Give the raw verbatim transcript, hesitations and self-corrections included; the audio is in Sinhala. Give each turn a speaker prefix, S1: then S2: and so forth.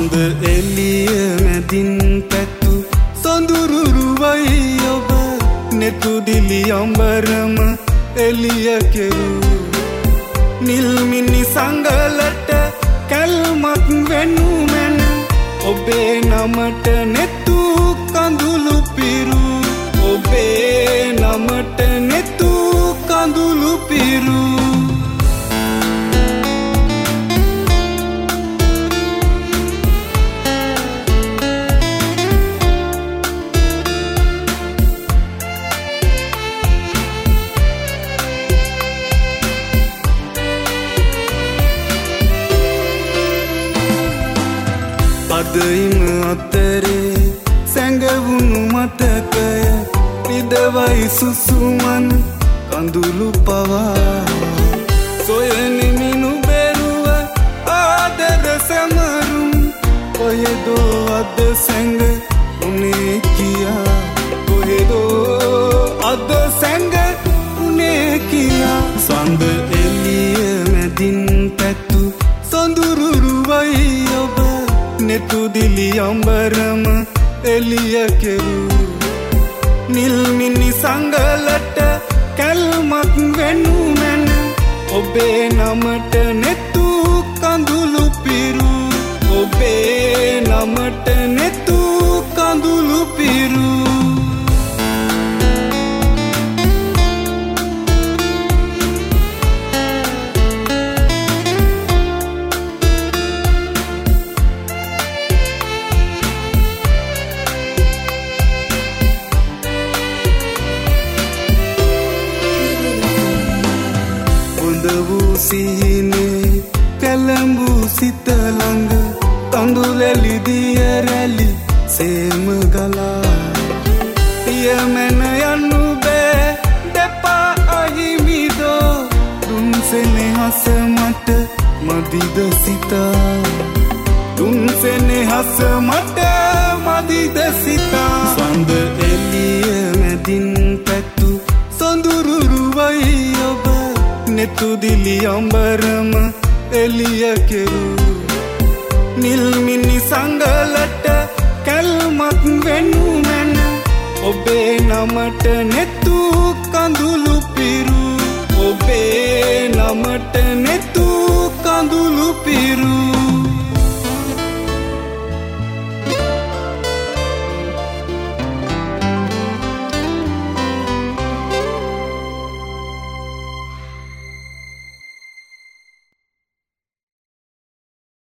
S1: සඳ එළිය මැදින් පැතු සොඳුරු රුවයි ඔබ නෙතු දිලි අඹරම එළිය කෙරු නිල් මිනි සංගලට කල්මක් වෙනු මැන ඔබේ නමට නෙතු කඳුළු පිරු ඔබේ නමට නෙතු කඳුළු පිරු අදයිම අතරේ සැඟවුණු මතකය රිදවයි සුසුමන් කඳුළු පවා සොයනිමිනු බැරුව ආදර සැමරුම් කොහෙදෝ අද සැඟ උනේ කියා කොහෙදෝ අද සැඟ උනේ කියා සඳ එළිය මැදින් පැතු සොඳුරු රුවයි ඔබ නෙතු දිලි අඹරම එළිය කෙරු නිල් මිනි සංගලට කල්මක් වෙනු මැන ඔබේ නමට නෙතු කඳුළු පිරු ඔබේ නමට නෙතු කඳුළු පිරු සිහිනේ කැළඹු සිත ළඟ කඳුලැලි දිය රැලි සේම ගලා පියමැන යන්නු බෑ දෙපා අහිමිදෝ දුන් සෙනෙහස මට මදිද සිතා දුන් සෙනෙහස මට මදිද සිතා සඳ එළිය මැදින් පැතු සොඳුරු රුවයි ඔබ නෙතු දිලි අඹරම එළිය කෙරු නිල් මිනි සංගලට කල්මක් වෙනු මැන ඔබේ නමට නෙතු කඳුළු පිරු ඔබේ නමට නෙතු කඳුළු පිරු